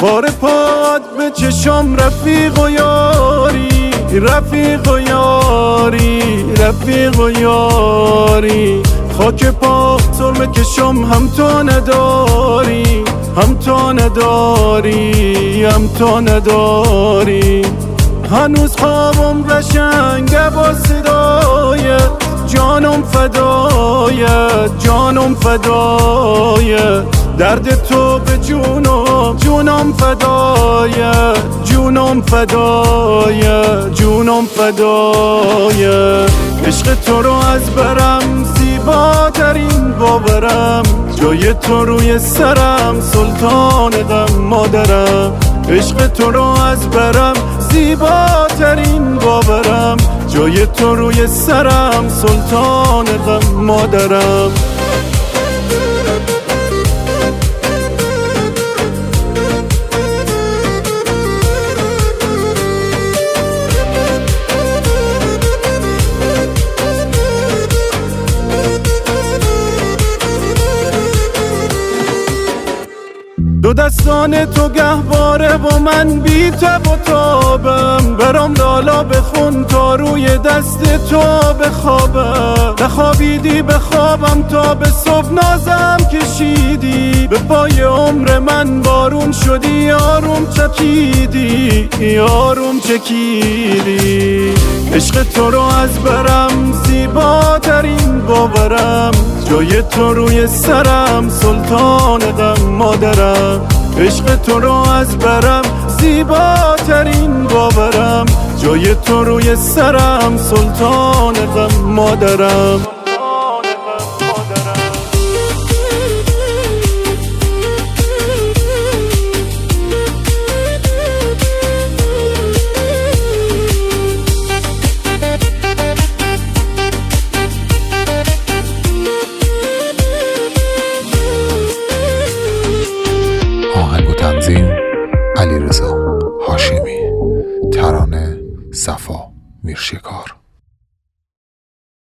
خار پاد به چشم رفیق و یاری، رفیق و یاری، رفیق و یاری. خاک پا سرمه کشم هم تو نداری، هم تو نداری، هم تو نداری. هنوز خوابم قشنگه با صدایت، جانم فدایت، جانم فدایت. درد تو به جونم، جونم فدایت، جونم فدایت، جونم فدایت. عشق تو رو از برم زیباترین باورم، جای تو روی سرم سلطانم مادرم. عشق تو رو از برم زیباترین باورم، جای تو روی سرم سلطانم مادرم. دو دستان تو گهواره و من بی تب و تابم، برام لالا بخون تا روی دست تو بخوابم. نخوابیدی بخوابم تا به صبح نازم کشیدی، به پای عمر من بارون شدی یاروم چکیدی، یاروم چکیدی. عشق تو رو از برم زیباترین باورم، جای تو روی سرم سلطانم مادرم. عشق تو رو از برم زیباترین باورم، جای تو روی سرم سلطانم مادرم.